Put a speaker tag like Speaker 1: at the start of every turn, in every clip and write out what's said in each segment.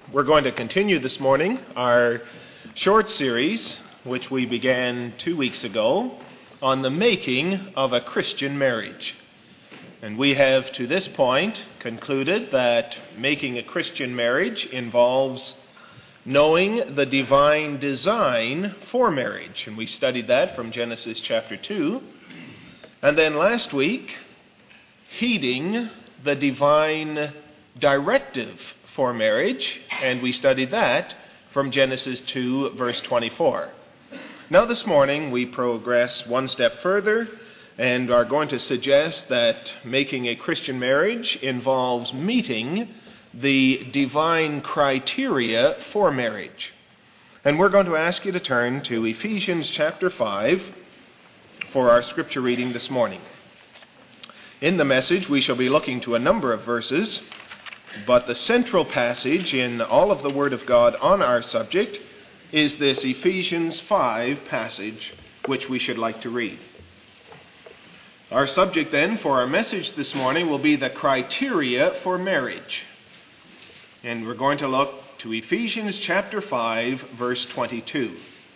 Speaker 1: We're going to continue this morning our short series, which we began 2 weeks ago, on the making of a Christian marriage. And we have to this point concluded that making a Christian marriage involves knowing the divine design for marriage. And we studied that from Genesis chapter 2. And then last week, heeding the divine directive for marriage, and we studied that from Genesis 2, verse 24. Now this morning we progress one step further and are going to suggest that making a Christian marriage involves meeting the divine criteria for marriage. And we're going to ask you to turn to Ephesians chapter 5 for our scripture reading this morning. In the message we shall be looking to a number of verses, but the central passage in all of the Word of God on our subject is this Ephesians 5 passage, which we should like to read. Our subject then for our message this morning will be the criteria for marriage. And we're going to look to Ephesians chapter 5, verse 22.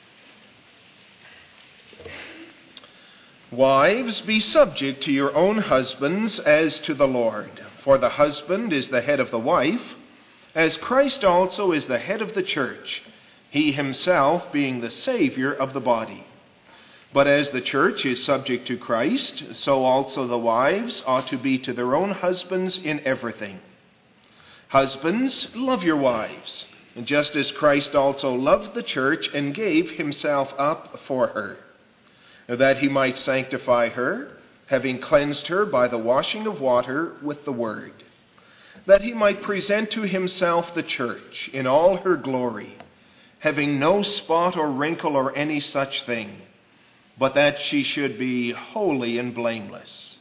Speaker 1: Wives, be subject to your own husbands as to the Lord. For the husband is the head of the wife, as Christ also is the head of the church, he himself being the Savior of the body. But as the church is subject to Christ, so also the wives ought to be to their own husbands in everything. Husbands, love your wives, just as Christ also loved the church and gave himself up for her, that he might sanctify her, having cleansed her by the washing of water with the word, that he might present to himself the church in all her glory, having no spot or wrinkle or any such thing, but that she should be holy and blameless.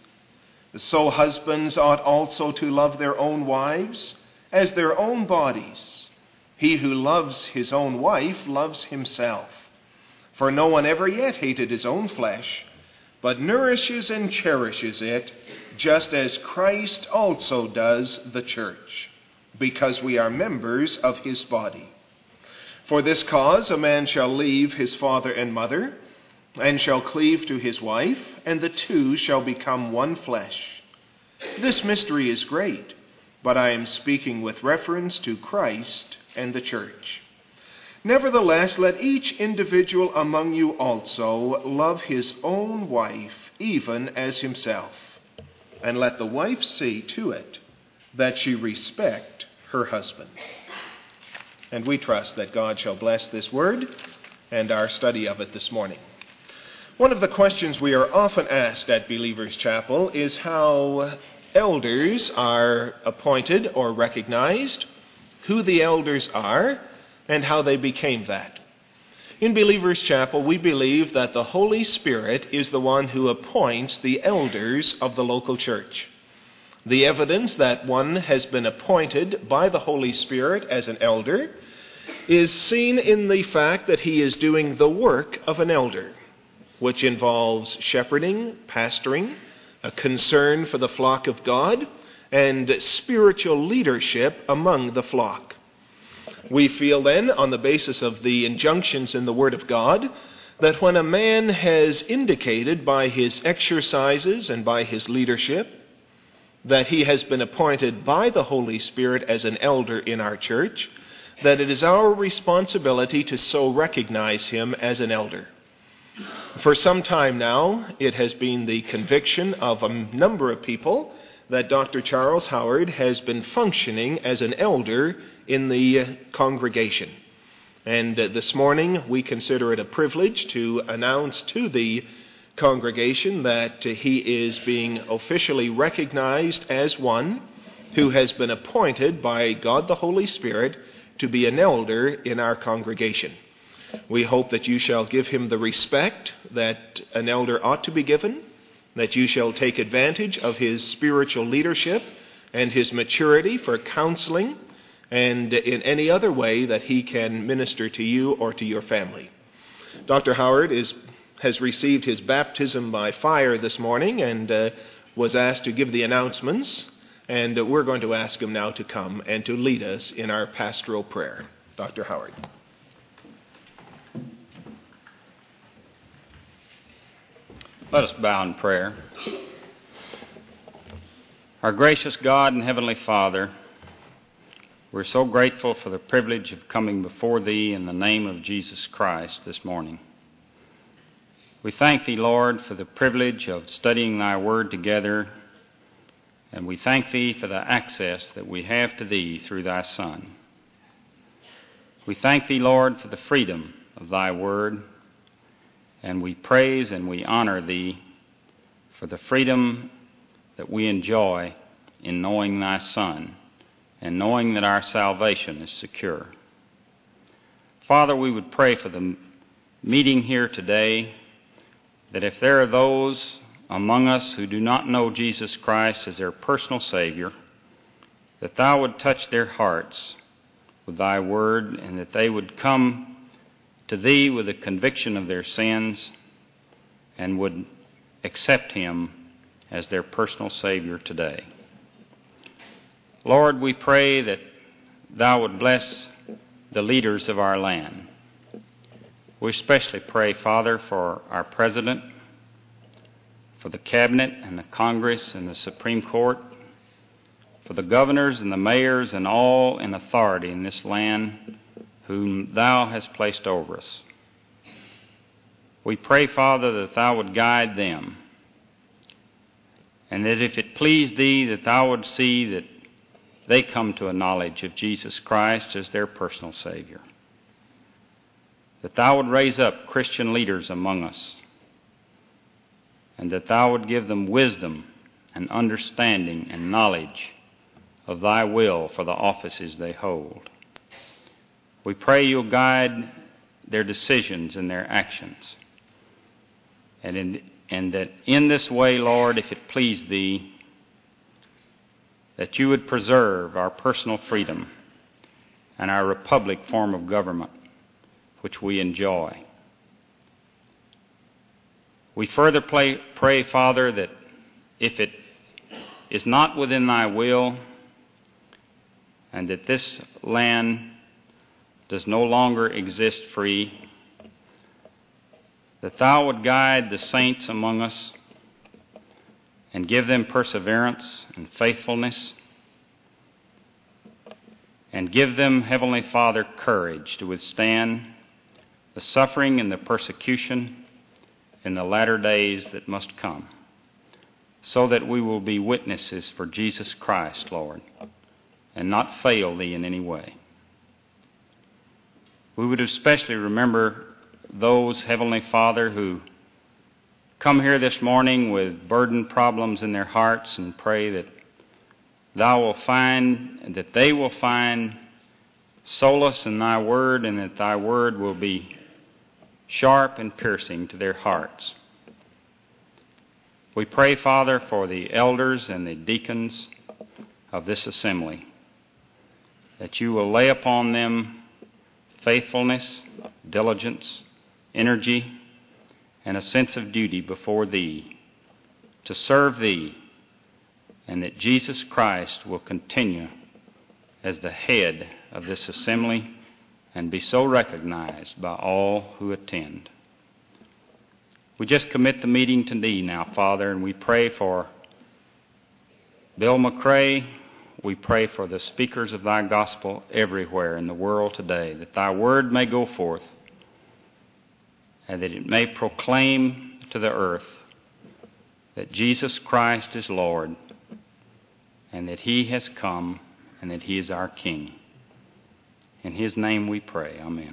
Speaker 1: So husbands ought also to love their own wives as their own bodies. He who loves his own wife loves himself. For no one ever yet hated his own flesh, but nourishes and cherishes it, just as Christ also does the church, because we are members of his body. For this cause a man shall leave his father and mother, and shall cleave to his wife, and the two shall become one flesh. This mystery is great, but I am speaking with reference to Christ and the church. Nevertheless, let each individual among you also love his own wife, even as himself. And let the wife see to it that she respect her husband. And we trust that God shall bless this word and our study of it this morning. One of the questions we are often asked at Believers Chapel is how elders are appointed or recognized, who the elders are, and how they became that. In Believers Chapel, we believe that the Holy Spirit is the one who appoints the elders of the local church. The evidence that one has been appointed by the Holy Spirit as an elder is seen in the fact that he is doing the work of an elder, which involves shepherding, pastoring, a concern for the flock of God, and spiritual leadership among the flock. We feel then, on the basis of the injunctions in the Word of God, that when a man has indicated by his exercises and by his leadership that he has been appointed by the Holy Spirit as an elder in our church, that it is our responsibility to so recognize him as an elder. For some time now, it has been the conviction of a number of people that Dr. Charles Howard has been functioning as an elder in the congregation. And this morning we consider it a privilege to announce to the congregation that he is being officially recognized as one who has been appointed by God the Holy Spirit to be an elder in our congregation. We hope that you shall give him the respect that an elder ought to be given, that you shall take advantage of his spiritual leadership and his maturity for counseling and in any other way that he can minister to you or to your family. Dr. Howard has received his baptism by fire this morning and was asked to give the announcements. And we're going to ask him now to come and to lead us in our pastoral prayer. Dr. Howard.
Speaker 2: Let us bow in prayer. Our gracious God and Heavenly Father, we're so grateful for the privilege of coming before Thee in the name of Jesus Christ this morning. We thank Thee, Lord, for the privilege of studying Thy Word together, and we thank Thee for the access that we have to Thee through Thy Son. We thank Thee, Lord, for the freedom of Thy Word, and we praise and we honor Thee for the freedom that we enjoy in knowing Thy Son and knowing that our salvation is secure. Father, we would pray for the meeting here today, that if there are those among us who do not know Jesus Christ as their personal Savior, that Thou would touch their hearts with Thy Word, and that they would come to Thee with a conviction of their sins and would accept Him as their personal Savior today. Lord, we pray that Thou would bless the leaders of our land. We especially pray, Father, for our President, for the Cabinet and the Congress and the Supreme Court, for the governors and the mayors and all in authority in this land whom Thou hast placed over us. We pray, Father, that Thou would guide them, and that if it please Thee, that Thou would see that they come to a knowledge of Jesus Christ as their personal Savior. That Thou would raise up Christian leaders among us, and that Thou would give them wisdom and understanding and knowledge of Thy will for the offices they hold. We pray You'll guide their decisions and their actions. And that in this way, Lord, if it please Thee, that You would preserve our personal freedom and our republic form of government, which we enjoy. We further pray, Father, that if it is not within Thy will, and that this land does no longer exist free, that Thou would guide the saints among us and give them perseverance and faithfulness, and give them, Heavenly Father, courage to withstand the suffering and the persecution in the latter days that must come, so that we will be witnesses for Jesus Christ, Lord, and not fail Thee in any way. We would especially remember those, Heavenly Father, who come here this morning with burden problems in their hearts, and pray that Thou will find, and that they will find solace in Thy Word, and that Thy Word will be sharp and piercing to their hearts. We pray, Father, for the elders and the deacons of this assembly, that You will lay upon them faithfulness, diligence, energy, and a sense of duty before Thee, to serve Thee, and that Jesus Christ will continue as the head of this assembly and be so recognized by all who attend. We just commit the meeting to Thee now, Father, and we pray for Bill McCrae. We pray for the speakers of Thy gospel everywhere in the world today, that Thy Word may go forth and that it may proclaim to the earth that Jesus Christ is Lord, and that He has come, and that He is our King. In His name we pray. Amen.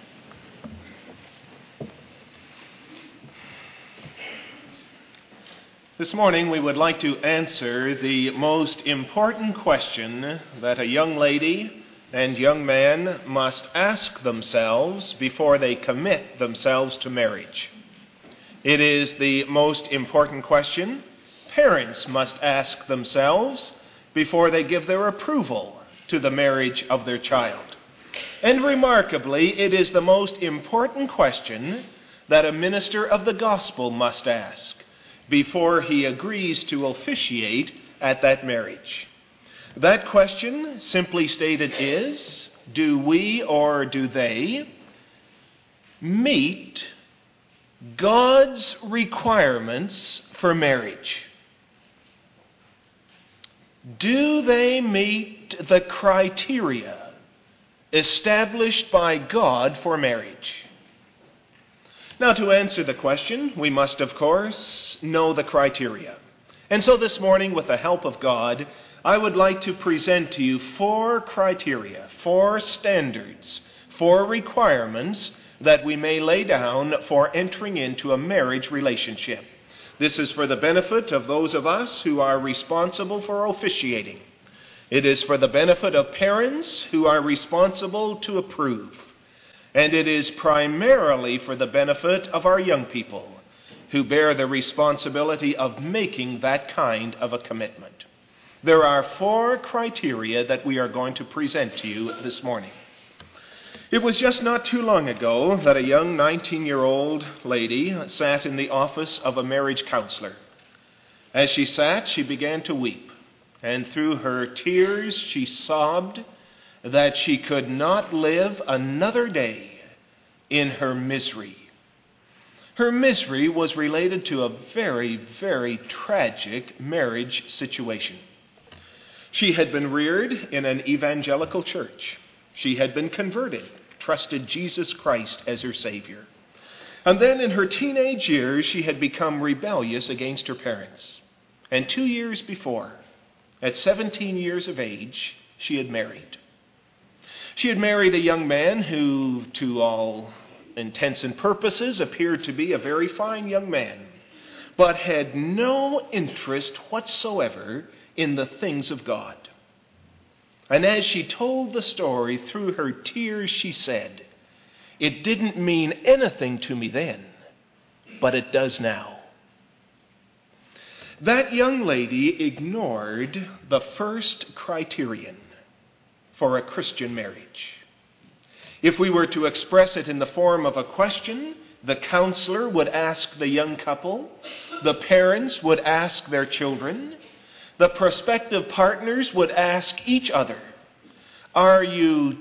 Speaker 1: This morning we would like to answer the most important question that a young lady and young man must ask themselves before they commit themselves to marriage. It is the most important question parents must ask themselves before they give their approval to the marriage of their child. And remarkably, it is the most important question that a minister of the gospel must ask before he agrees to officiate at that marriage. That question, simply stated, is, do we or do they meet God's requirements for marriage? Do they meet the criteria established by God for marriage? Now, to answer the question, we must, of course, know the criteria. And so this morning, with the help of God, I would like to present to you 4 criteria, 4 standards, 4 requirements that we may lay down for entering into a marriage relationship. This is for the benefit of those of us who are responsible for officiating. It is for the benefit of parents who are responsible to approve. And it is primarily for the benefit of our young people who bear the responsibility of making that kind of a commitment. There are 4 criteria that we are going to present to you this morning. It was just not too long ago that a young 19-year-old lady sat in the office of a marriage counselor. As she sat, she began to weep, and through her tears she sobbed that she could not live another day in her misery. Her misery was related to a very, very tragic marriage situation. She had been reared in an evangelical church. She had been converted, trusted Jesus Christ as her Savior. And then in her teenage years, she had become rebellious against her parents. And 2 years before, at 17 years of age, she had married. She had married a young man who, to all intents and purposes, appeared to be a very fine young man, but had no interest whatsoever in the things of God. And as she told the story through her tears, she said, "It didn't mean anything to me then, but it does now." That young lady ignored the first criterion for a Christian marriage. If we were to express it in the form of a question, the counselor would ask the young couple, the parents would ask their children, the prospective partners would ask each other, "Are you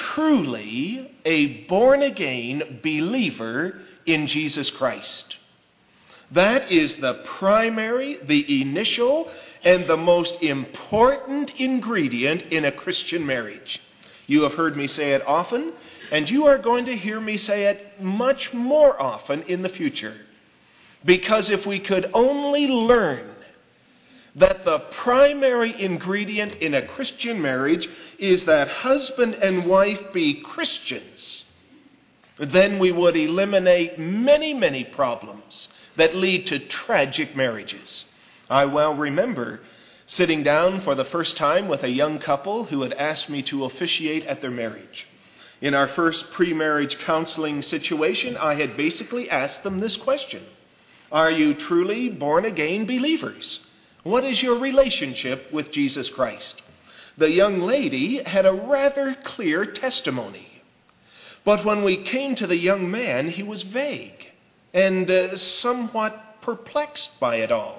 Speaker 1: truly a born-again believer in Jesus Christ?" That is the primary, the initial, and the most important ingredient in a Christian marriage. You have heard me say it often, and you are going to hear me say it much more often in the future. Because if we could only learn that the primary ingredient in a Christian marriage is that husband and wife be Christians, then we would eliminate many, many problems that lead to tragic marriages. I well remember sitting down for the first time with a young couple who had asked me to officiate at their marriage. In our first pre-marriage counseling situation, I had basically asked them this question: "Are you truly born-again believers? What is your relationship with Jesus Christ?" The young lady had a rather clear testimony. But when we came to the young man, he was vague and somewhat perplexed by it all.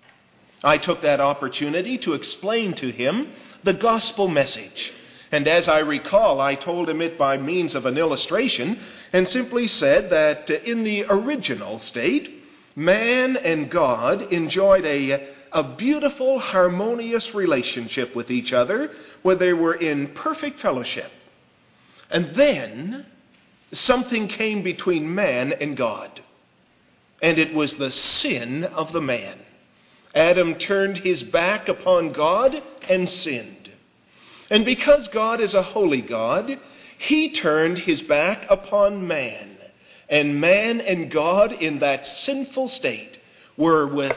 Speaker 1: I took that opportunity to explain to him the gospel message. And as I recall, I told him it by means of an illustration and simply said that in the original state, man and God enjoyed a beautiful, harmonious relationship with each other where they were in perfect fellowship. And then something came between man and God. And it was the sin of the man. Adam turned his back upon God and sinned. And because God is a holy God, he turned his back upon man. And man and God in that sinful state were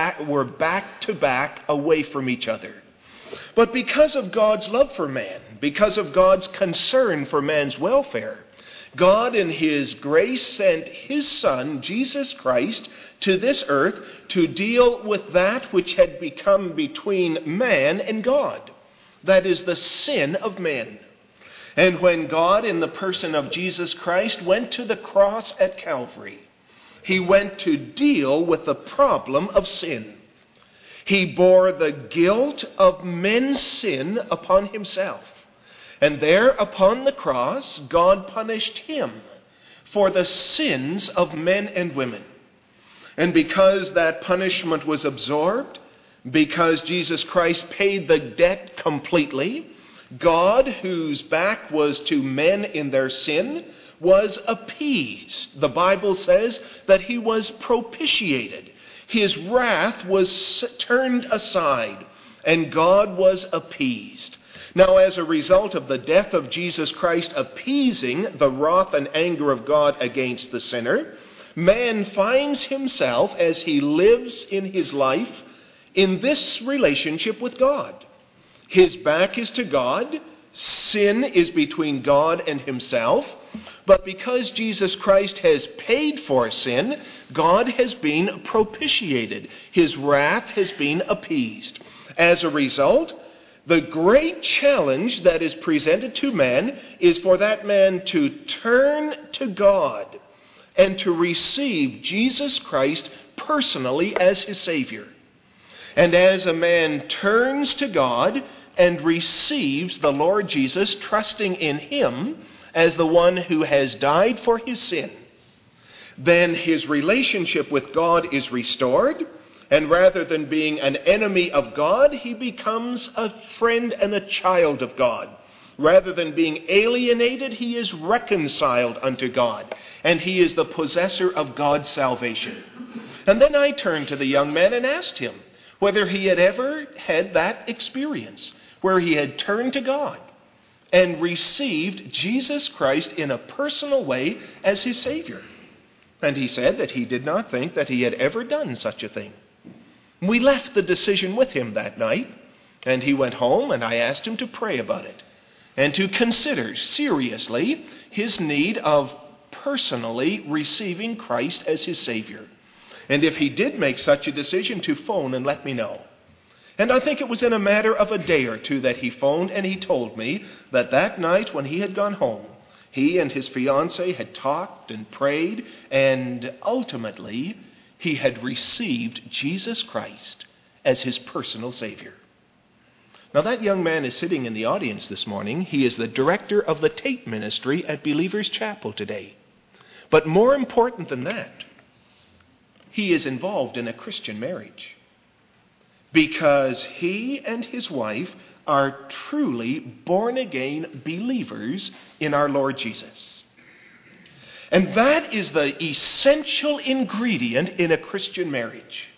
Speaker 1: back to back away from each other. But because of God's love for man, because of God's concern for man's welfare, God in his grace sent his Son, Jesus Christ, to this earth to deal with that which had become between man and God. That is the sin of men. And when God, in the person of Jesus Christ, went to the cross at Calvary, he went to deal with the problem of sin. He bore the guilt of men's sin upon himself. And there upon the cross, God punished him for the sins of men and women. And because that punishment was absorbed, because Jesus Christ paid the debt completely, God, whose back was to men in their sin, was appeased. The Bible says that he was propitiated. His wrath was turned aside, and God was appeased. Now, as a result of the death of Jesus Christ appeasing the wrath and anger of God against the sinner, man finds himself, as he lives in his life, in this relationship with God. His back is to God. Sin is between God and himself. But because Jesus Christ has paid for sin, God has been propitiated. His wrath has been appeased. As a result, the great challenge that is presented to man is for that man to turn to God and to receive Jesus Christ personally as his Savior. And as a man turns to God and receives the Lord Jesus, trusting in him as the one who has died for his sin, then his relationship with God is restored, and rather than being an enemy of God, he becomes a friend and a child of God. Rather than being alienated, he is reconciled unto God, and he is the possessor of God's salvation. And then I turned to the young man and asked him whether he had ever had that experience, where he had turned to God and received Jesus Christ in a personal way as his Savior. And he said that he did not think that he had ever done such a thing. We left the decision with him that night, and he went home, and I asked him to pray about it and to consider seriously his need of personally receiving Christ as his Savior. And if he did make such a decision, to phone and let me know. And I think it was in a matter of a day or two that he phoned, and he told me that that night when he had gone home, he and his fiancée had talked and prayed, and ultimately he had received Jesus Christ as his personal Savior. Now, that young man is sitting in the audience this morning. He is the director of the Tate Ministry at Believers Chapel today. But more important than that, he is involved in a Christian marriage, because he and his wife are truly born-again believers in our Lord Jesus. And that is the essential ingredient in a Christian marriage.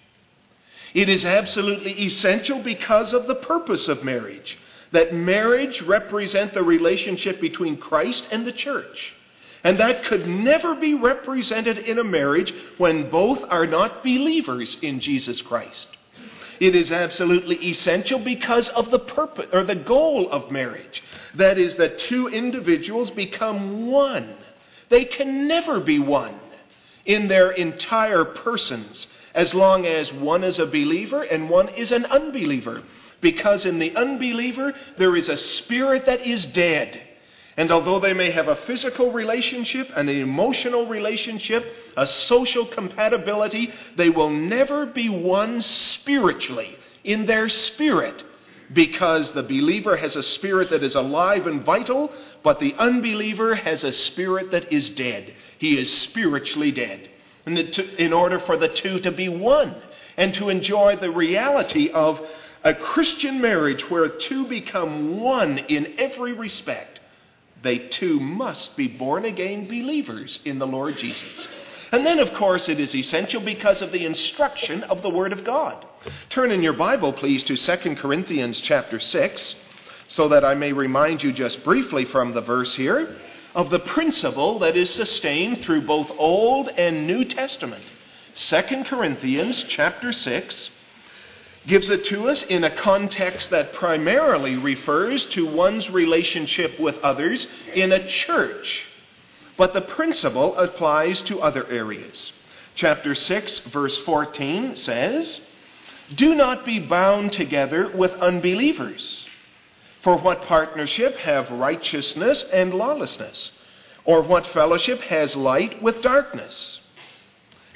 Speaker 1: It is absolutely essential because of the purpose of marriage, that marriage represent the relationship between Christ and the church. And that could never be represented in a marriage when both are not believers in Jesus Christ. It is absolutely essential because of the purpose or the goal of marriage. That is, that two individuals become one. They can never be one in their entire persons as long as one is a believer and one is an unbeliever. Because in the unbeliever, there is a spirit that is dead. And although they may have a physical relationship, an emotional relationship, a social compatibility, they will never be one spiritually in their spirit, because the believer has a spirit that is alive and vital, but the unbeliever has a spirit that is dead. He is spiritually dead. And in order for the two to be one and to enjoy the reality of a Christian marriage where two become one in every respect, they too must be born-again believers in the Lord Jesus. And then, of course, it is essential because of the instruction of the Word of God. Turn in your Bible, please, to 2 Corinthians chapter 6, so that I may remind you just briefly from the verse here of the principle that is sustained through both Old and New Testament. 2 Corinthians chapter 6 gives it to us in a context that primarily refers to one's relationship with others in a church. But the principle applies to other areas. Chapter 6, verse 14 says, "Do not be bound together with unbelievers. For what partnership have righteousness and lawlessness? Or what fellowship has light with darkness?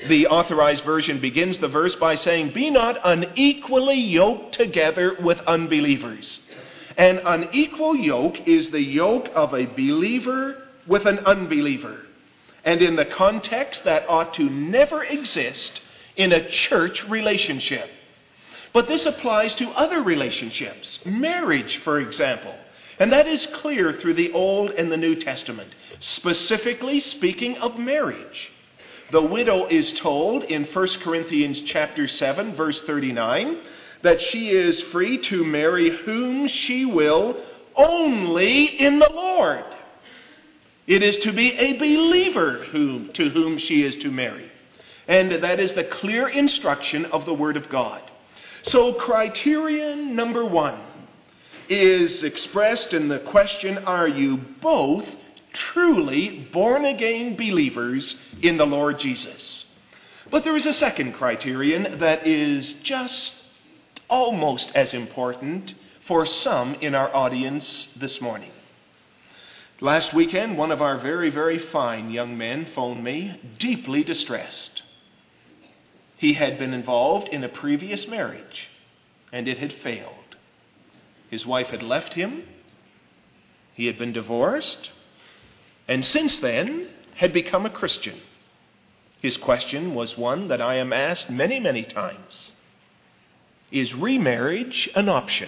Speaker 1: The Authorized Version begins the verse by saying, "Be not unequally yoked together with unbelievers." An unequal yoke is the yoke of a believer with an unbeliever. And in the context, that ought to never exist in a church relationship. But this applies to other relationships. Marriage, for example. And that is clear through the Old and the New Testament. Specifically speaking of marriage. The widow is told in 1 Corinthians chapter 7, verse 39, that she is free to marry whom she will only in the Lord. It is to be a believer to whom she is to marry. And that is the clear instruction of the Word of God. So criterion number one is expressed in the question, are you both truly born-again believers in the Lord Jesus? But there is a second criterion that is just almost as important for some in our audience this morning. Last weekend, one of our very, very fine young men phoned me, deeply distressed. He had been involved in a previous marriage, and it had failed. His wife had left him. He had been divorced, and since then had become a Christian. His question was one that I am asked many, many times. Is remarriage an option?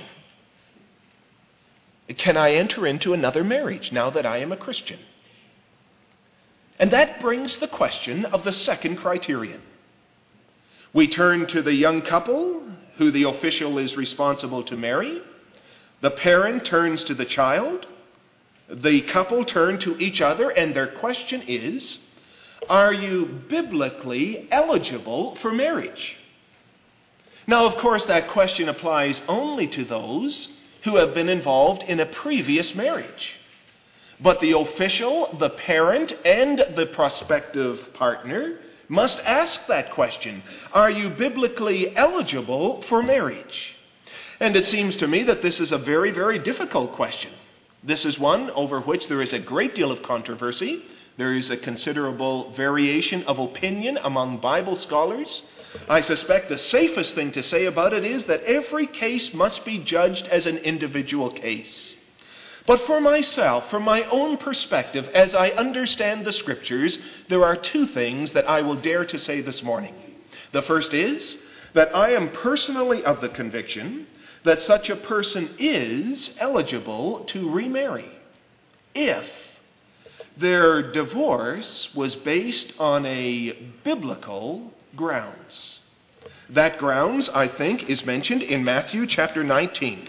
Speaker 1: Can I enter into another marriage now that I am a Christian? And that brings the question of the second criterion. We turn to the young couple who the official is responsible to marry. The parent turns to the child. The couple turn to each other, and their question is, are you biblically eligible for marriage? Now, of course, that question applies only to those who have been involved in a previous marriage. But the official, the parent, and the prospective partner must ask that question. Are you biblically eligible for marriage? And it seems to me that this is a very, very difficult question. This is one over which there is a great deal of controversy. There is a considerable variation of opinion among Bible scholars. I suspect the safest thing to say about it is that every case must be judged as an individual case. But for myself, from my own perspective, as I understand the Scriptures, there are two things that I will dare to say this morning. The first is that I am personally of the conviction that such a person is eligible to remarry if their divorce was based on a biblical grounds. That grounds, I think, is mentioned in Matthew chapter 19.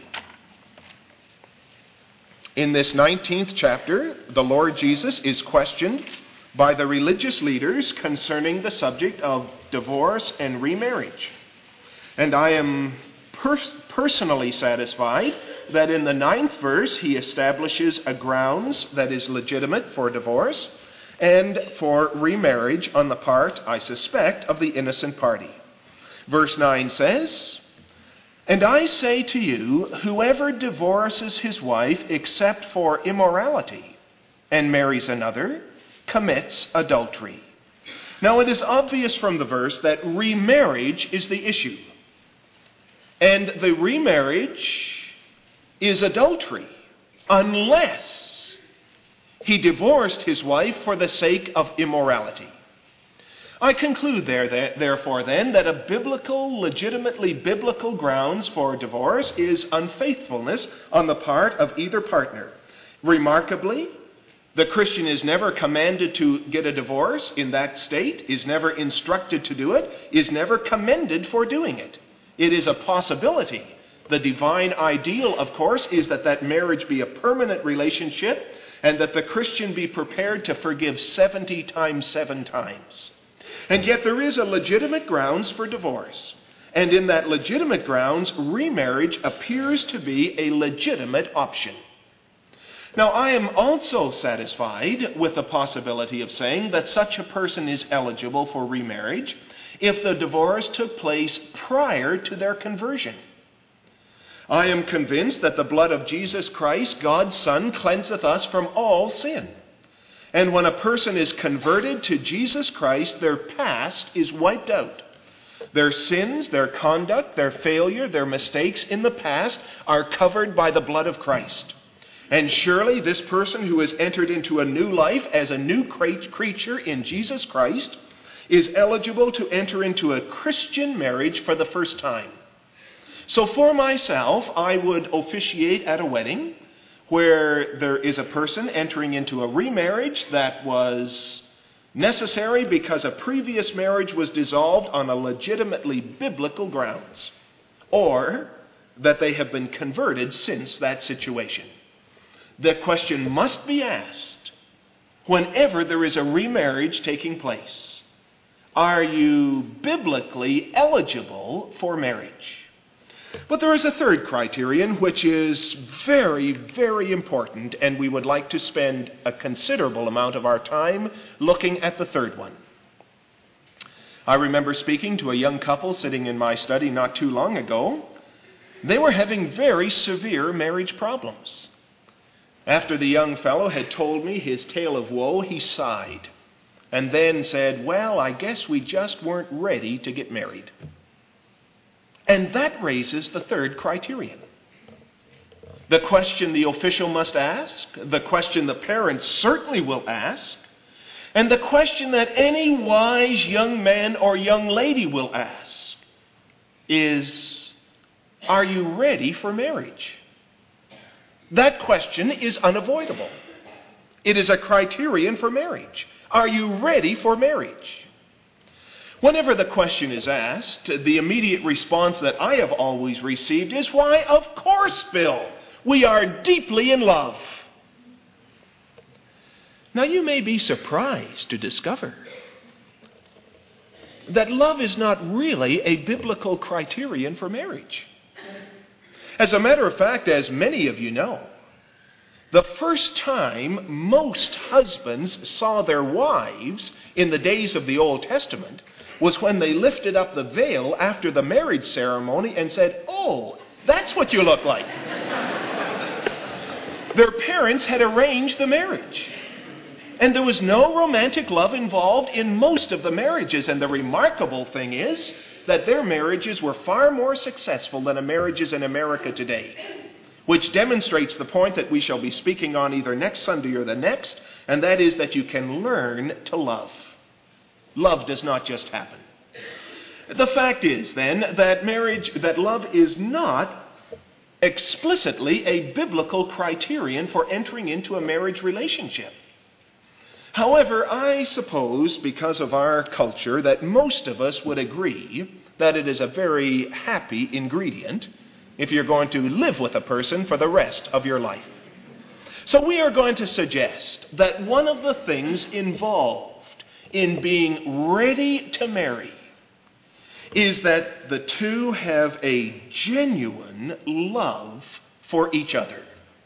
Speaker 1: In this 19th chapter, the Lord Jesus is questioned by the religious leaders concerning the subject of divorce and remarriage. And I am personally satisfied that in the 9th verse he establishes a grounds that is legitimate for divorce and for remarriage on the part, I suspect, of the innocent party. Verse 9 says, "And I say to you, whoever divorces his wife except for immorality and marries another commits adultery." Now it is obvious from the verse that remarriage is the issue. And the remarriage is adultery unless he divorced his wife for the sake of immorality. I conclude therefore then, that a legitimately biblical grounds for divorce is unfaithfulness on the part of either partner. Remarkably, the Christian is never commanded to get a divorce in that state, is never instructed to do it, is never commended for doing it. It is a possibility. The divine ideal, of course, is that marriage be a permanent relationship and that the Christian be prepared to forgive 70 times 7 times. And yet there is a legitimate grounds for divorce. And in that legitimate grounds, remarriage appears to be a legitimate option. Now, I am also satisfied with the possibility of saying that such a person is eligible for remarriage if the divorce took place prior to their conversion. I am convinced that the blood of Jesus Christ, God's Son, cleanseth us from all sin. And when a person is converted to Jesus Christ, their past is wiped out. Their sins, their conduct, their failure, their mistakes in the past are covered by the blood of Christ. And surely this person who has entered into a new life as a new creature in Jesus Christ is eligible to enter into a Christian marriage for the first time. So for myself, I would officiate at a wedding where there is a person entering into a remarriage that was necessary because a previous marriage was dissolved on a legitimately biblical grounds, or that they have been converted since that situation. The question must be asked whenever there is a remarriage taking place: are you biblically eligible for marriage? But there is a third criterion which is very, very important, and we would like to spend a considerable amount of our time looking at the third one. I remember speaking to a young couple sitting in my study not too long ago. They were having very severe marriage problems. After the young fellow had told me his tale of woe, he sighed and then said, "Well, I guess we just weren't ready to get married." And that raises the third criterion. The question the official must ask, the question the parents certainly will ask, and the question that any wise young man or young lady will ask is, are you ready for marriage? That question is unavoidable. It is a criterion for marriage. Are you ready for marriage? Whenever the question is asked, the immediate response that I have always received is, "Why, of course, Bill, we are deeply in love." Now, you may be surprised to discover that love is not really a biblical criterion for marriage. As a matter of fact, as many of you know, the first time most husbands saw their wives in the days of the Old Testament was when they lifted up the veil after the marriage ceremony and said, "Oh, that's what you look like." Their parents had arranged the marriage. And there was no romantic love involved in most of the marriages. And the remarkable thing is that their marriages were far more successful than the marriages in America today, which demonstrates the point that we shall be speaking on either next Sunday or the next, and that is that you can learn to love. Love does not just happen. The fact is, then, that love is not explicitly a biblical criterion for entering into a marriage relationship. However, I suppose, because of our culture, that most of us would agree that it is a very happy ingredient if you're going to live with a person for the rest of your life. So we are going to suggest that one of the things involved in being ready to marry is that the two have a genuine love for each other.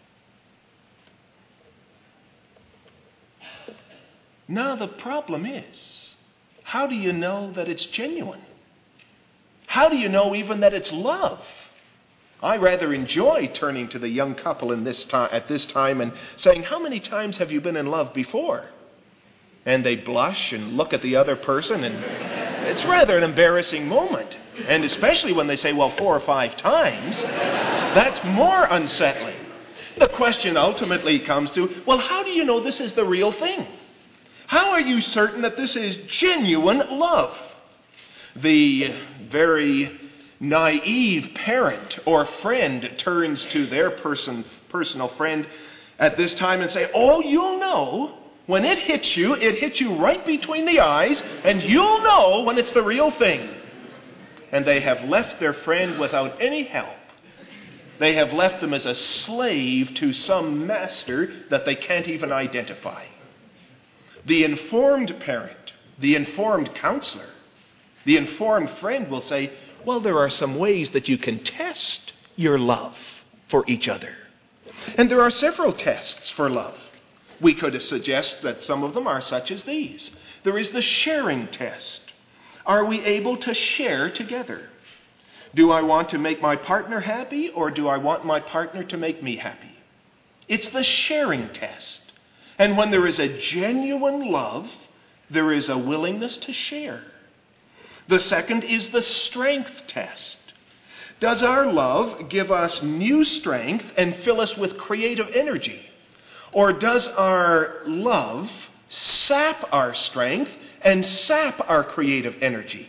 Speaker 1: Now the problem is, how do you know that it's genuine? How do you know even that it's love? I rather enjoy turning to the young couple at this time and saying, "How many times have you been in love before?" And they blush and look at the other person, and it's rather an embarrassing moment. And especially when they say, "Well, 4 or 5 times, that's more unsettling. The question ultimately comes to, well, how do you know this is the real thing? How are you certain that this is genuine love? The very naive parent or friend turns to their personal friend at this time and say, "Oh, you'll know when it hits you right between the eyes, and you'll know when it's the real thing." And they have left their friend without any help. They have left them as a slave to some master that they can't even identify. The informed parent, the informed counselor, the informed friend will say, "Well, there are some ways that you can test your love for each other." And there are several tests for love. We could suggest that some of them are such as these. There is the sharing test. Are we able to share together? Do I want to make my partner happy, or do I want my partner to make me happy? It's the sharing test. And when there is a genuine love, there is a willingness to share. The second is the strength test. Does our love give us new strength and fill us with creative energy? Or does our love sap our strength and sap our creative energy?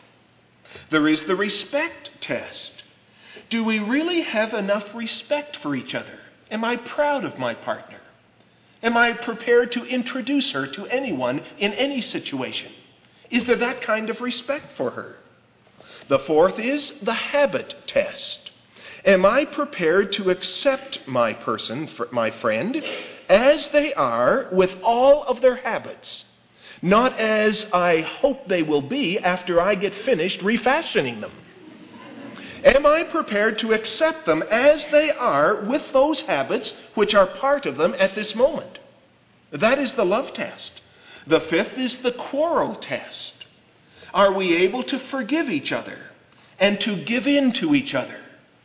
Speaker 1: There is the respect test. Do we really have enough respect for each other? Am I proud of my partner? Am I prepared to introduce her to anyone in any situation? Is there that kind of respect for her? The fourth is the habit test. Am I prepared to accept my person, my friend, as they are with all of their habits, not as I hope they will be after I get finished refashioning them? Am I prepared to accept them as they are with those habits which are part of them at this moment? That is the love test. The fifth is the quarrel test. Are we able to forgive each other and to give in to each other?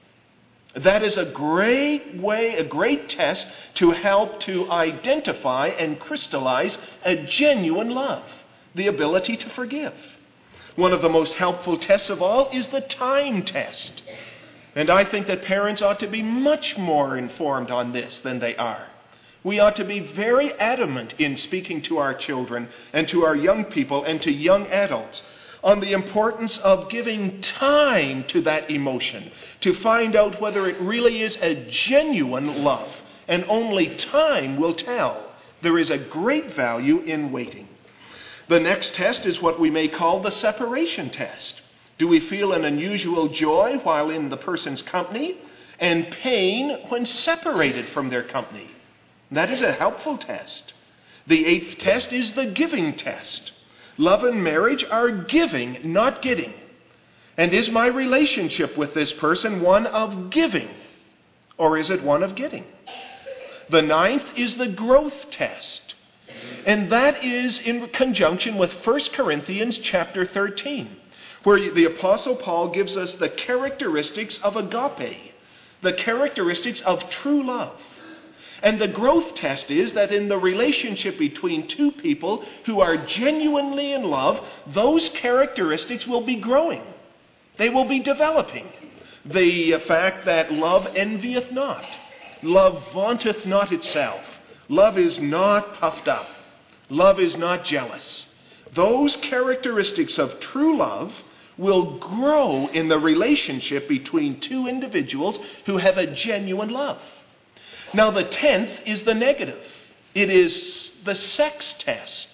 Speaker 1: That is a great way, a great test to help to identify and crystallize a genuine love, the ability to forgive. One of the most helpful tests of all is the time test. And I think that parents ought to be much more informed on this than they are. We ought to be very adamant in speaking to our children and to our young people and to young adults on the importance of giving time to that emotion to find out whether it really is a genuine love. And only time will tell. There is a great value in waiting. The next test is what we may call the separation test. Do we feel an unusual joy while in the person's company and pain when separated from their company? That is a helpful test. The eighth test is the giving test. Love and marriage are giving, not getting. And is my relationship with this person one of giving, or is it one of getting? The ninth is the growth test. And that is in conjunction with 1 Corinthians chapter 13, where the Apostle Paul gives us the characteristics of agape, the characteristics of true love. And the growth test is that in the relationship between two people who are genuinely in love, those characteristics will be growing. They will be developing. The fact that love envieth not, love vaunteth not itself, love is not puffed up, love is not jealous. Those characteristics of true love will grow in the relationship between two individuals who have a genuine love. Now, the 10th is the negative. It is the sex test.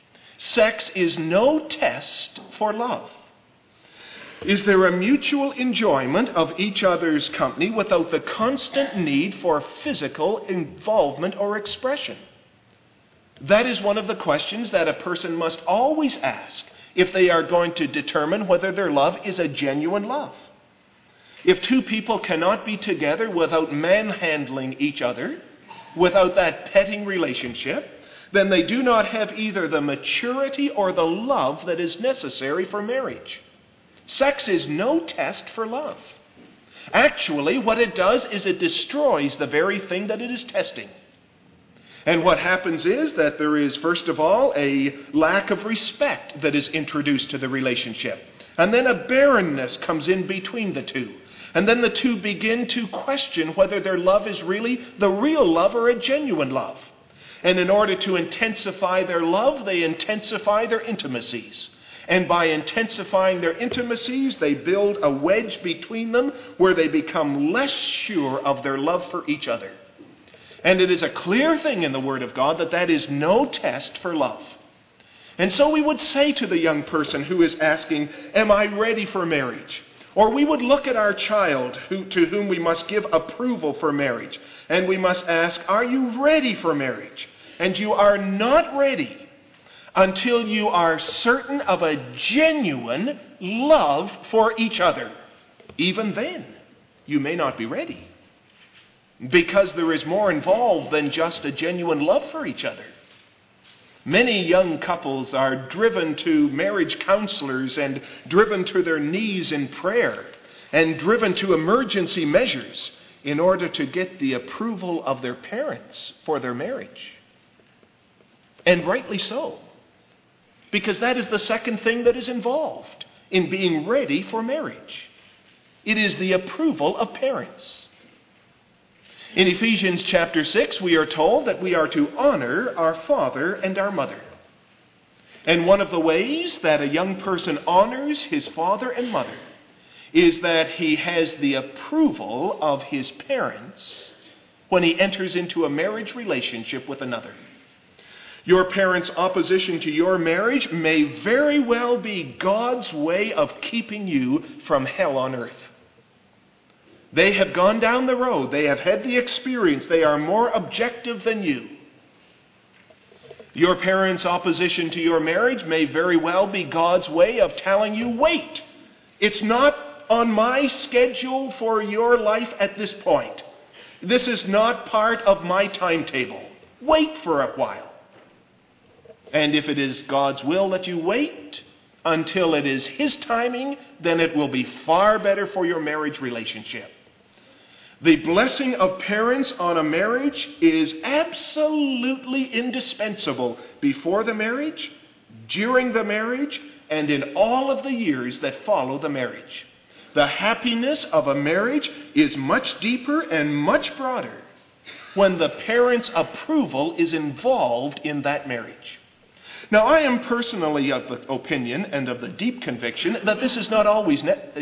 Speaker 1: Sex is no test for love. Is there a mutual enjoyment of each other's company without the constant need for physical involvement or expression? That is one of the questions that a person must always ask if they are going to determine whether their love is a genuine love. If two people cannot be together without manhandling each other, without that petting relationship, then they do not have either the maturity or the love that is necessary for marriage. Sex is no test for love. Actually, what it does is it destroys the very thing that it is testing. And what happens is that there is, first of all, a lack of respect that is introduced to the relationship. And then a barrenness comes in between the two. And then the two begin to question whether their love is really the real love or a genuine love. And in order to intensify their love, they intensify their intimacies. And by intensifying their intimacies, they build a wedge between them where they become less sure of their love for each other. And it is a clear thing in the Word of God that that is no test for love. And so we would say to the young person who is asking, am I ready for marriage? Or we would look at our child to whom we must give approval for marriage. And we must ask, are you ready for marriage? And you are not ready until you are certain of a genuine love for each other. Even then, you may not be ready. Because there is more involved than just a genuine love for each other. Many young couples are driven to marriage counselors and driven to their knees in prayer and driven to emergency measures in order to get the approval of their parents for their marriage. And rightly so, because that is the second thing that is involved in being ready for marriage. It is the approval of parents. In Ephesians chapter 6, we are told that we are to honor our father and our mother. And one of the ways that a young person honors his father and mother is that he has the approval of his parents when he enters into a marriage relationship with another. Your parents' opposition to your marriage may very well be God's way of keeping you from hell on earth. They have gone down the road. They have had the experience. They are more objective than you. Your parents' opposition to your marriage may very well be God's way of telling you, wait, it's not on my schedule for your life at this point. This is not part of my timetable. Wait for a while. And if it is God's will that you wait until it is His timing, then it will be far better for your marriage relationship. The blessing of parents on a marriage is absolutely indispensable before the marriage, during the marriage, and in all of the years that follow the marriage. The happiness of a marriage is much deeper and much broader when the parents' approval is involved in that marriage. Now, I am personally of the opinion and of the deep conviction that this is not always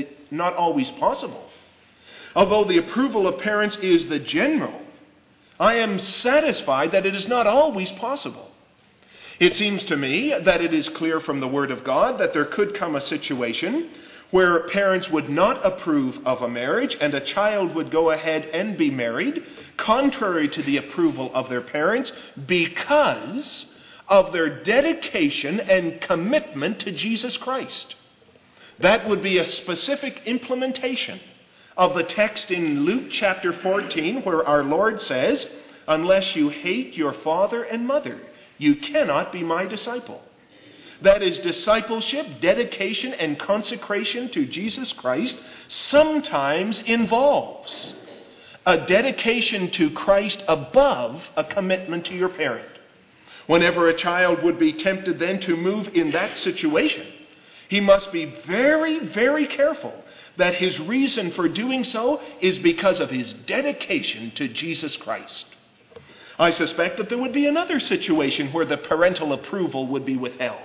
Speaker 1: possible. Although the approval of parents is the general, I am satisfied that it is not always possible. It seems to me that it is clear from the Word of God that there could come a situation where parents would not approve of a marriage and a child would go ahead and be married, contrary to the approval of their parents, because of their dedication and commitment to Jesus Christ. That would be a specific implementation of the text in Luke chapter 14, where our Lord says, unless you hate your father and mother, you cannot be my disciple. That is, discipleship, dedication, and consecration to Jesus Christ sometimes involves a dedication to Christ above a commitment to your parent. Whenever a child would be tempted then to move in that situation, he must be very, very careful that his reason for doing so is because of his dedication to Jesus Christ. I suspect that there would be another situation where the parental approval would be withheld.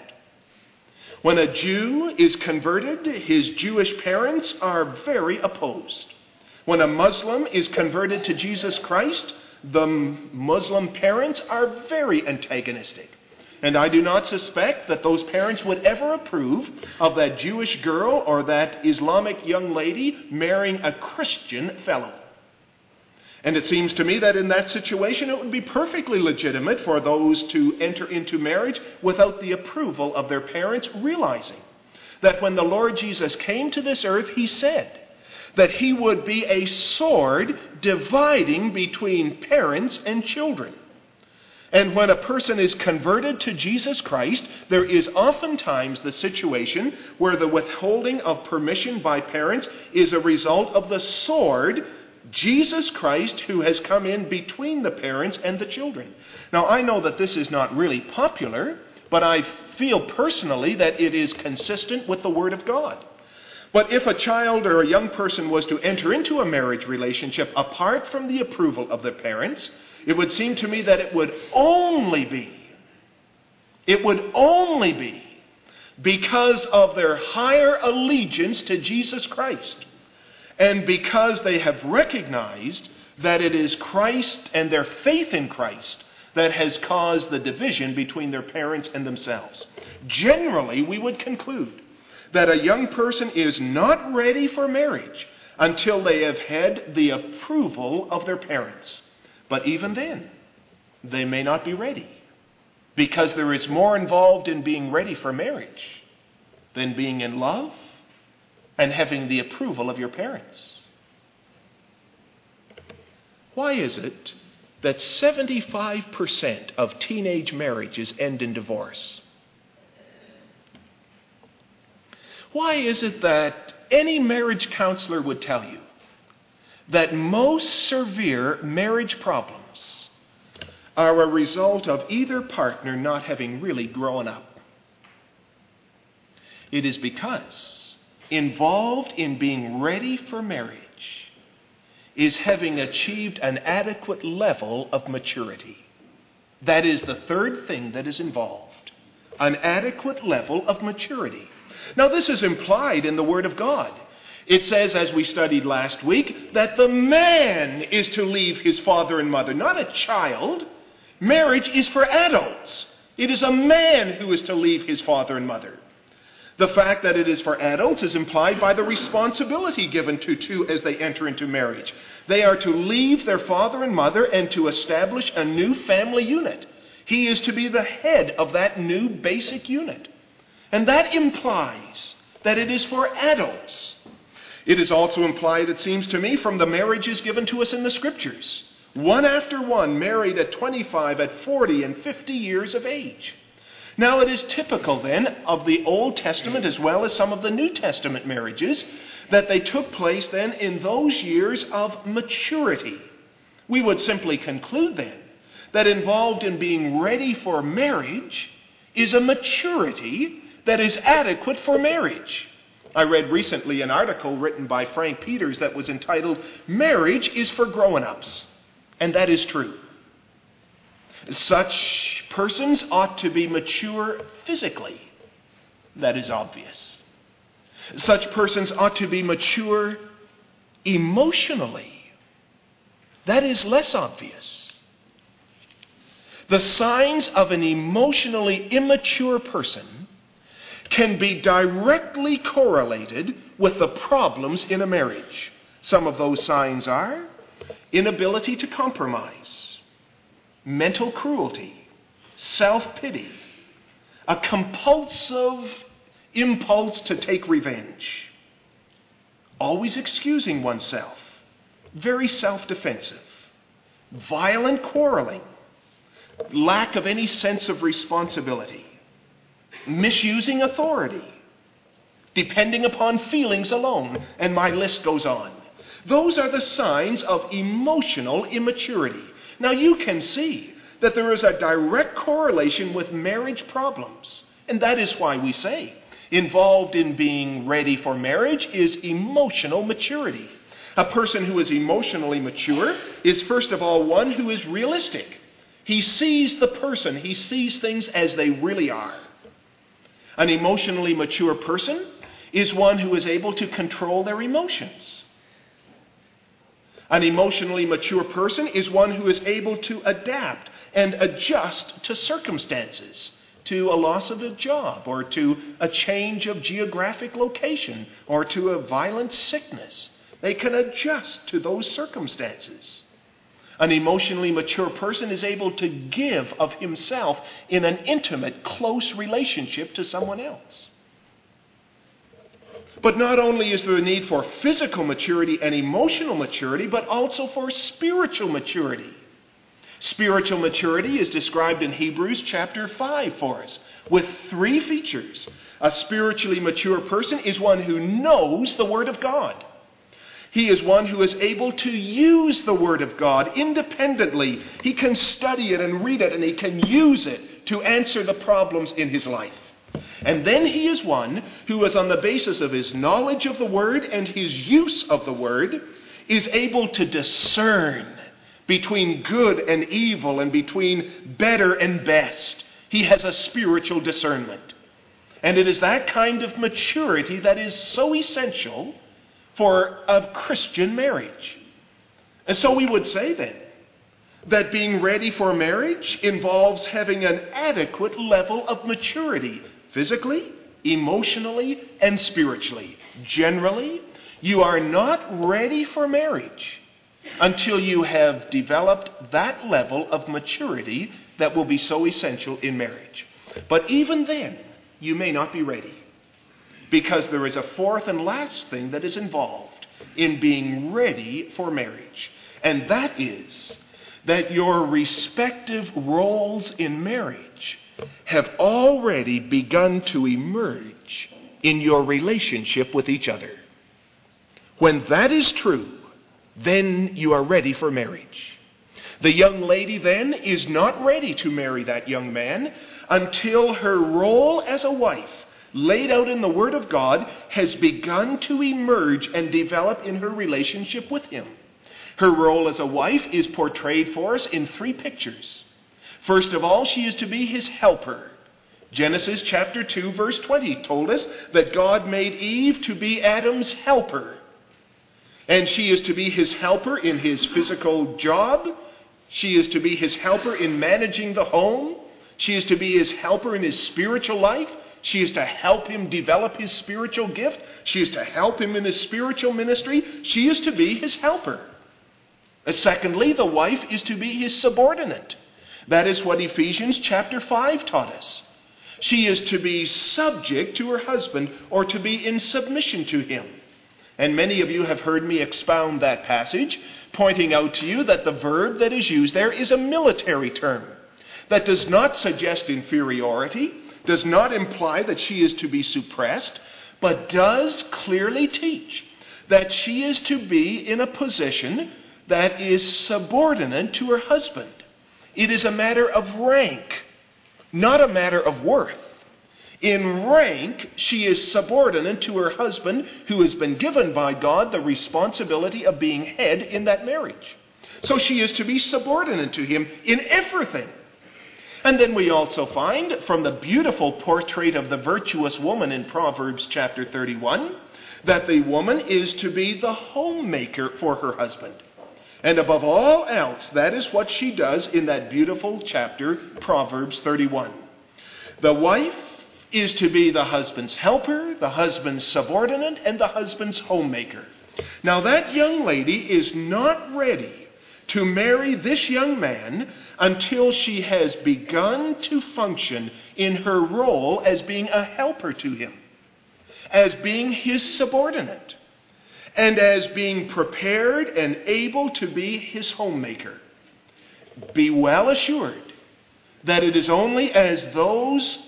Speaker 1: When a Jew is converted, his Jewish parents are very opposed. When a Muslim is converted to Jesus Christ, the Muslim parents are very antagonistic. And I do not suspect that those parents would ever approve of that Jewish girl or that Islamic young lady marrying a Christian fellow. And it seems to me that in that situation it would be perfectly legitimate for those to enter into marriage without the approval of their parents, realizing that when the Lord Jesus came to this earth, He said that He would be a sword dividing between parents and children. And when a person is converted to Jesus Christ, there is oftentimes the situation where the withholding of permission by parents is a result of the sword, Jesus Christ, who has come in between the parents and the children. Now, I know that this is not really popular, but I feel personally that it is consistent with the Word of God. But if a child or a young person was to enter into a marriage relationship apart from the approval of their parents, it would seem to me that it would only be because of their higher allegiance to Jesus Christ, and because they have recognized that it is Christ and their faith in Christ that has caused the division between their parents and themselves. Generally, we would conclude that a young person is not ready for marriage until they have had the approval of their parents. But even then, they may not be ready, because there is more involved in being ready for marriage than being in love and having the approval of your parents. Why is it that 75% of teenage marriages end in divorce? Why is it that any marriage counselor would tell you that most severe marriage problems are a result of either partner not having really grown up. It is because involved in being ready for marriage is having achieved an adequate level of maturity. That is the third thing that is involved, an adequate level of maturity. Now, this is implied in the Word of God. It says, as we studied last week, that the man is to leave his father and mother, not a child. Marriage is for adults. It is a man who is to leave his father and mother. The fact that it is for adults is implied by the responsibility given to two as they enter into marriage. They are to leave their father and mother and to establish a new family unit. He is to be the head of that new basic unit. And that implies that it is for adults. It is also implied, it seems to me, from the marriages given to us in the Scriptures. One after one, married at 25, at 40, and 50 years of age. Now, it is typical then of the Old Testament as well as some of the New Testament marriages that they took place then in those years of maturity. We would simply conclude then that involved in being ready for marriage is a maturity that is adequate for marriage. I read recently an article written by Frank Peters that was entitled, "Marriage is for Grown-ups." And that is true. Such persons ought to be mature physically. That is obvious. Such persons ought to be mature emotionally. That is less obvious. The signs of an emotionally immature person can be directly correlated with the problems in a marriage. Some of those signs are inability to compromise, mental cruelty, self-pity, a compulsive impulse to take revenge, always excusing oneself, very self-defensive, violent quarreling, lack of any sense of responsibility, misusing authority, depending upon feelings alone, and my list goes on. Those are the signs of emotional immaturity. Now, you can see that there is a direct correlation with marriage problems, and that is why we say involved in being ready for marriage is emotional maturity. A person who is emotionally mature is, first of all, one who is realistic. He sees the person, he sees things as they really are. An emotionally mature person is one who is able to control their emotions. An emotionally mature person is one who is able to adapt and adjust to circumstances, to a loss of a job, or to a change of geographic location, or to a violent sickness. They can adjust to those circumstances. An emotionally mature person is able to give of himself in an intimate, close relationship to someone else. But not only is there a need for physical maturity and emotional maturity, but also for spiritual maturity. Spiritual maturity is described in Hebrews chapter 5 for us with 3 features. A spiritually mature person is one who knows the Word of God. He is one who is able to use the Word of God independently. He can study it and read it, and he can use it to answer the problems in his life. And then he is one who is, on the basis of his knowledge of the Word and his use of the Word, is able to discern between good and evil and between better and best. He has a spiritual discernment. And it is that kind of maturity that is so essential for a Christian marriage. And so we would say then that being ready for marriage involves having an adequate level of maturity, physically, emotionally, and spiritually. Generally, you are not ready for marriage until you have developed that level of maturity that will be so essential in marriage. But even then, you may not be ready, because there is a fourth and last thing that is involved in being ready for marriage. And that is that your respective roles in marriage have already begun to emerge in your relationship with each other. When that is true, then you are ready for marriage. The young lady then is not ready to marry that young man until her role as a wife, laid out in the Word of God, has begun to emerge and develop in her relationship with him. Her role as a wife is portrayed for us in three pictures. First of all, she is to be his helper. Genesis chapter 2, verse 20 told us that God made Eve to be Adam's helper. And she is to be his helper in his physical job. She is to be his helper in managing the home. She is to be his helper in his spiritual life. She is to help him develop his spiritual gift. She is to help him in his spiritual ministry. She is to be his helper. Secondly, the wife is to be his subordinate. That is what Ephesians chapter 5 taught us. She is to be subject to her husband, or to be in submission to him. And many of you have heard me expound that passage, pointing out to you that the verb that is used there is a military term that does not suggest inferiority, does not imply that she is to be suppressed, but does clearly teach that she is to be in a position that is subordinate to her husband. It is a matter of rank, not a matter of worth. In rank, she is subordinate to her husband, who has been given by God the responsibility of being head in that marriage. So she is to be subordinate to him in everything. And then we also find from the beautiful portrait of the virtuous woman in Proverbs chapter 31 that the woman is to be the homemaker for her husband. And above all else, that is what she does in that beautiful chapter, Proverbs 31. The wife is to be the husband's helper, the husband's subordinate, and the husband's homemaker. Now that young lady is not ready to marry this young man until she has begun to function in her role as being a helper to him, as being his subordinate, and as being prepared and able to be his homemaker. Be well assured that it is only as those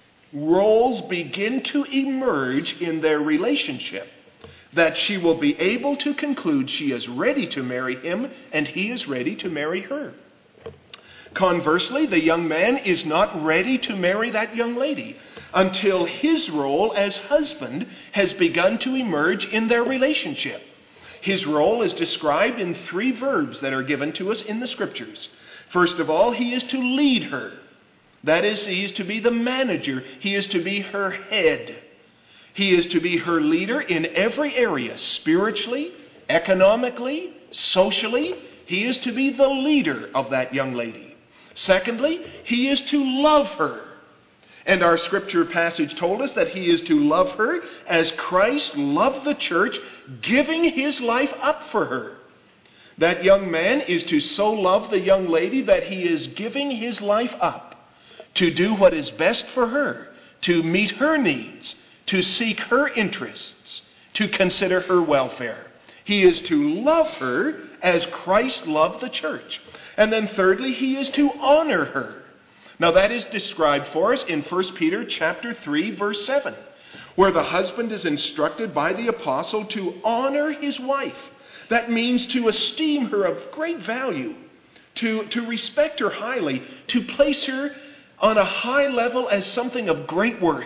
Speaker 1: roles begin to emerge in their relationship that she will be able to conclude she is ready to marry him and he is ready to marry her. Conversely, the young man is not ready to marry that young lady until his role as husband has begun to emerge in their relationship. His role is described in three verbs that are given to us in the Scriptures. First of all, he is to lead her. That is, he is to be the manager. He is to be her head. He is to be her leader in every area, spiritually, economically, socially. He is to be the leader of that young lady. Secondly, he is to love her. And our scripture passage told us that he is to love her as Christ loved the church, giving his life up for her. That young man is to so love the young lady that he is giving his life up to do what is best for her, to meet her needs, to seek her interests, to consider her welfare. He is to love her as Christ loved the church. And then thirdly, he is to honor her. Now that is described for us in 1 Peter chapter 3, verse 7, where the husband is instructed by the apostle to honor his wife. That means to esteem her of great value, to respect her highly, to place her on a high level as something of great worth.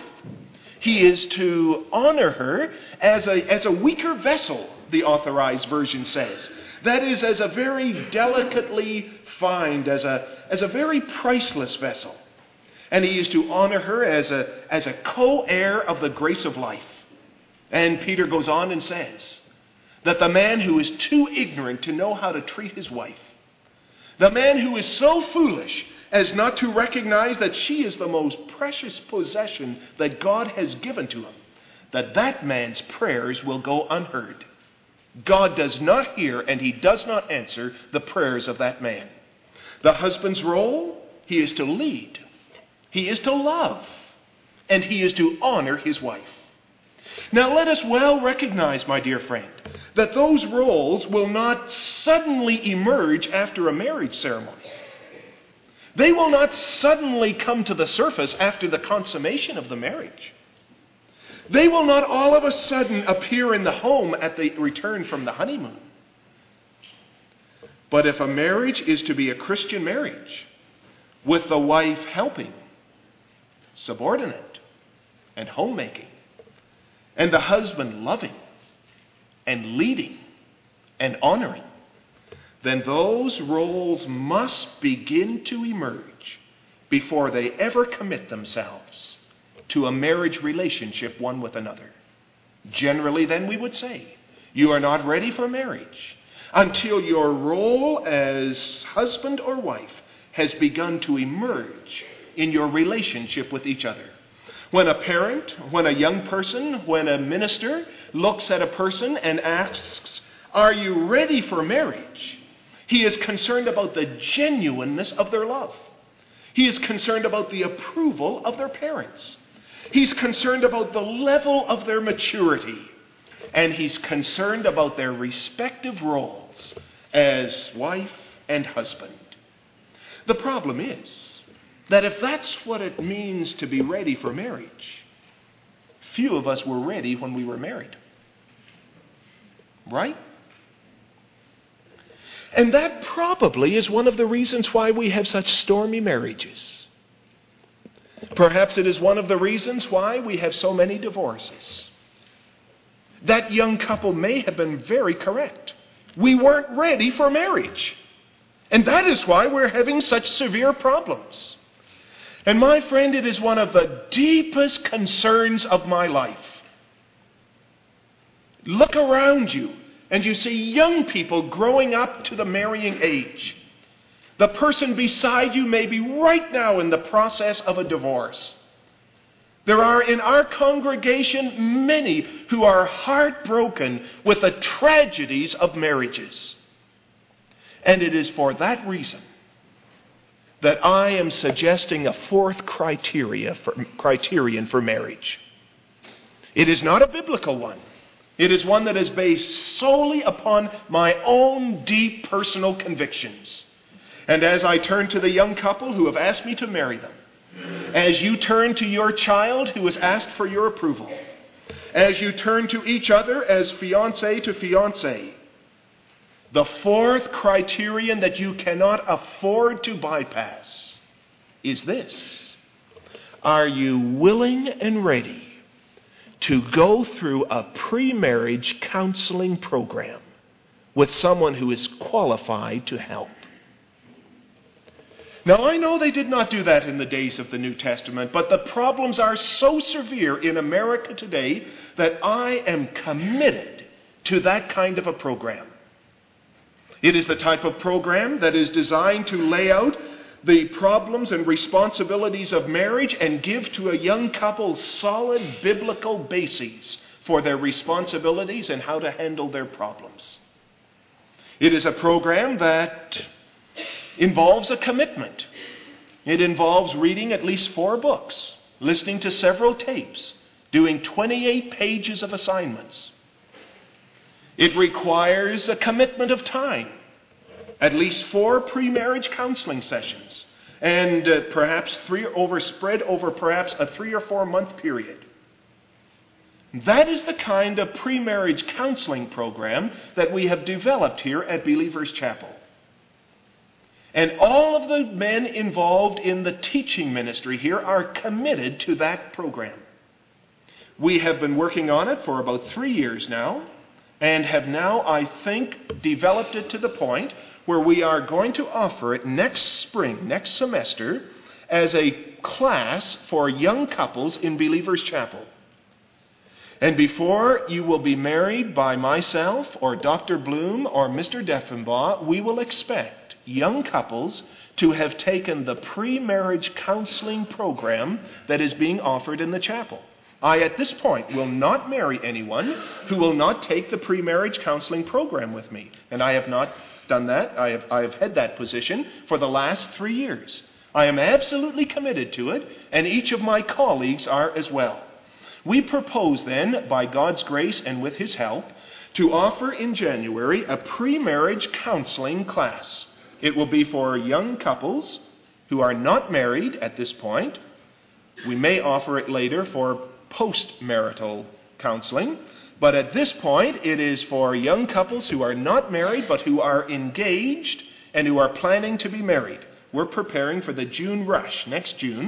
Speaker 1: He is to honor her as a weaker vessel, the Authorized Version says. That is, as a very delicately fined, as a very priceless vessel. And he is to honor her as a co-heir of the grace of life. And Peter goes on and says that the man who is too ignorant to know how to treat his wife, the man who is so foolish as not to recognize that she is the most precious possession that God has given to him, that man's prayers will go unheard. God does not hear and he does not answer the prayers of that man. The husband's role, he is to lead, he is to love, and he is to honor his wife. Now let us well recognize, my dear friend, that those roles will not suddenly emerge after a marriage ceremony. They will not suddenly come to the surface after the consummation of the marriage. They will not all of a sudden appear in the home at the return from the honeymoon. But if a marriage is to be a Christian marriage, with the wife helping, subordinate, and homemaking, and the husband loving, and leading, and honoring, then those roles must begin to emerge before they ever commit themselves to a marriage relationship one with another. Generally, then, we would say, you are not ready for marriage until your role as husband or wife has begun to emerge in your relationship with each other. When a parent, when a young person, when a minister looks at a person and asks, "Are you ready for marriage?" he is concerned about the genuineness of their love. He is concerned about the approval of their parents. He's concerned about the level of their maturity. And he's concerned about their respective roles as wife and husband. The problem is that if that's what it means to be ready for marriage, few of us were ready when we were married. Right? And that probably is one of the reasons why we have such stormy marriages. Perhaps it is one of the reasons why we have so many divorces. That young couple may have been very correct. We weren't ready for marriage. And that is why we're having such severe problems. And my friend, it is one of the deepest concerns of my life. Look around you, and you see young people growing up to the marrying age. The person beside you may be right now in the process of a divorce. There are in our congregation many who are heartbroken with the tragedies of marriages. And it is for that reason that I am suggesting a fourth criterion for marriage. It is not a biblical one. It is one that is based solely upon my own deep personal convictions. And as I turn to the young couple who have asked me to marry them, as you turn to your child who has asked for your approval, as you turn to each other as fiancé to fiancé, the fourth criterion that you cannot afford to bypass is this: are you willing and ready to go through a pre-marriage counseling program with someone who is qualified to help? Now, I know they did not do that in the days of the New Testament, but the problems are so severe in America today that I am committed to that kind of a program. It is the type of program that is designed to lay out the problems and responsibilities of marriage and give to a young couple solid biblical bases for their responsibilities and how to handle their problems. It is a program that involves a commitment. It involves reading at least 4 books, listening to several tapes, doing 28 pages of assignments. It requires a commitment of time, at least 4 pre-marriage counseling sessions, and perhaps spread over perhaps a 3 or 4 month period. That is the kind of pre-marriage counseling program that we have developed here at Believers Chapel. And all of the men involved in the teaching ministry here are committed to that program. We have been working on it for about 3 years now, and have now, I think, developed it to the point where we are going to offer it next spring, next semester, as a class for young couples in Believers Chapel. And before you will be married by myself or Dr. Bloom or Mr. Deffenbaugh, we will expect young couples to have taken the pre-marriage counseling program that is being offered in the chapel. I, at this point, will not marry anyone who will not take the pre-marriage counseling program with me. And I have not done that. I have had that position for the last 3 years. I am absolutely committed to it, and each of my colleagues are as well. We propose then, by God's grace and with His help, to offer in January a pre-marriage counseling class. It will be for young couples who are not married at this point. We may offer it later for post-marital counseling, But at this point, it is for young couples who are not married but who are engaged and who are planning to be married. We're preparing for the June rush, next June.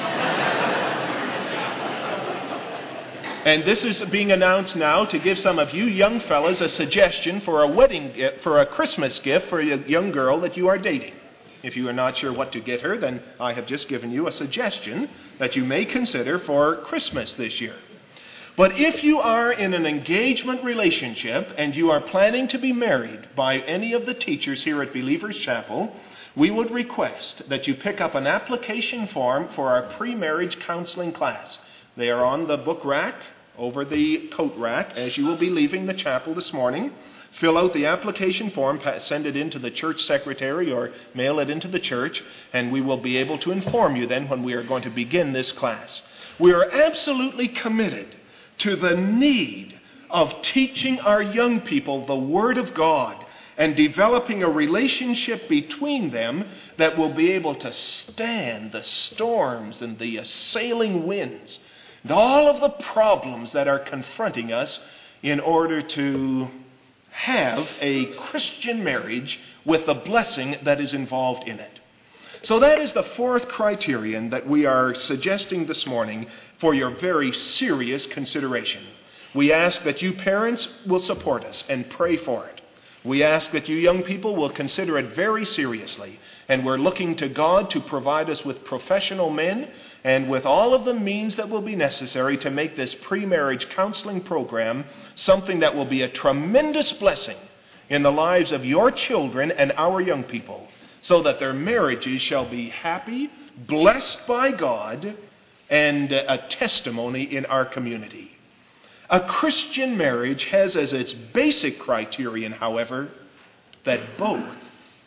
Speaker 1: And this is being announced now to give some of you young fellas a suggestion for a wedding gift, for a Christmas gift for a young girl that you are dating. If you are not sure what to get her, then I have just given you a suggestion that you may consider for Christmas this year. But if you are in an engagement relationship and you are planning to be married by any of the teachers here at Believers Chapel, we would request that you pick up an application form for our pre-marriage counseling class. They are on the book rack, over the coat rack, as you will be leaving the chapel this morning. Fill out the application form, send it in to the church secretary or mail it into the church, and we will be able to inform you then when we are going to begin this class. We are absolutely committed to the need of teaching our young people the Word of God and developing a relationship between them that will be able to stand the storms and the assailing winds and all of the problems that are confronting us in order to have a Christian marriage with the blessing that is involved in it. So that is the fourth criterion that we are suggesting this morning for your very serious consideration. We ask that you parents will support us and pray for it. We ask that you young people will consider it very seriously, and we're looking to God to provide us with professional men and with all of the means that will be necessary to make this pre-marriage counseling program something that will be a tremendous blessing in the lives of your children and our young people, so that their marriages shall be happy, blessed by God, and a testimony in our community. A Christian marriage has as its basic criterion, however, that both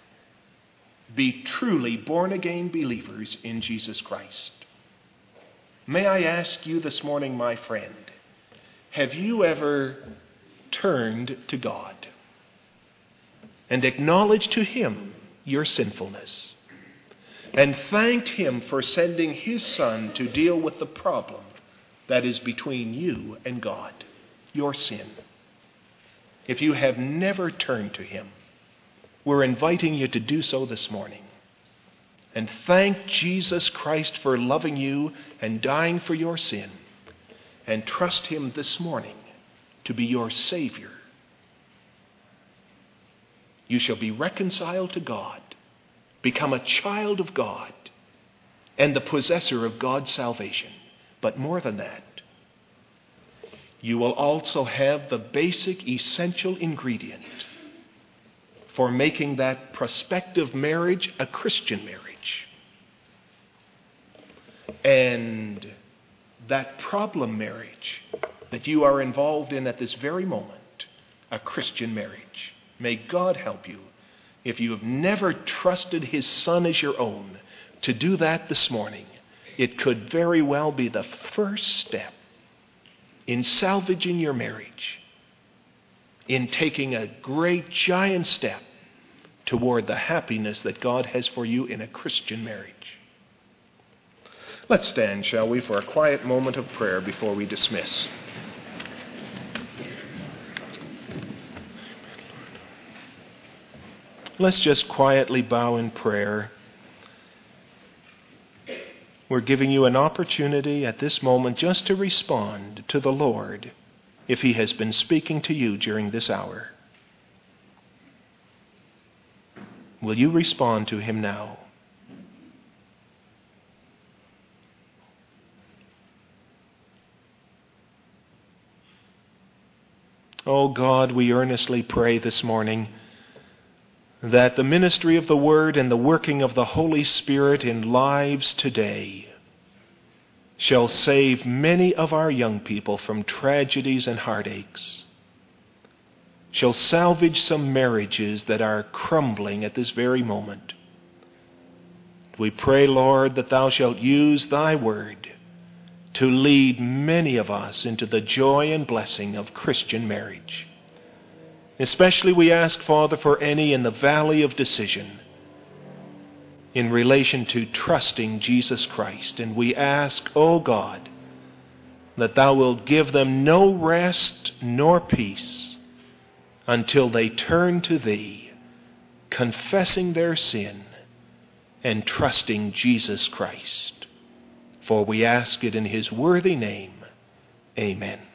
Speaker 1: be truly born-again believers in Jesus Christ. May I ask you this morning, my friend, have you ever turned to God and acknowledged to Him your sinfulness and thanked Him for sending His Son to deal with the problem that is between you and God, your sin? If you have never turned to Him, we're inviting you to do so this morning and thank Jesus Christ for loving you and dying for your sin, and trust Him this morning to be your Savior. You shall be reconciled to God, become a child of God, and the possessor of God's salvation. But more than that, you will also have the basic, essential ingredient for making that prospective marriage a Christian marriage. And that problem marriage that you are involved in at this very moment, a Christian marriage. May God help you, if you have never trusted His Son as your own, to do that this morning. It could very well be the first step in salvaging your marriage, in taking a great giant step toward the happiness that God has for you in a Christian marriage. Let's stand, shall we, for a quiet moment of prayer before we dismiss. Let's just quietly bow in prayer. We're giving you an opportunity at this moment just to respond to the Lord if He has been speaking to you during this hour. Will you respond to Him now? Oh God, we earnestly pray this morning that the ministry of the Word and the working of the Holy Spirit in lives today shall save many of our young people from tragedies and heartaches, shall salvage some marriages that are crumbling at this very moment. We pray, Lord, that Thou shalt use Thy Word to lead many of us into the joy and blessing of Christian marriage. Especially we ask, Father, for any in the valley of decision in relation to trusting Jesus Christ. And we ask, O God, that thou wilt give them no rest nor peace until they turn to thee, confessing their sin and trusting Jesus Christ. For we ask it in his worthy name. Amen.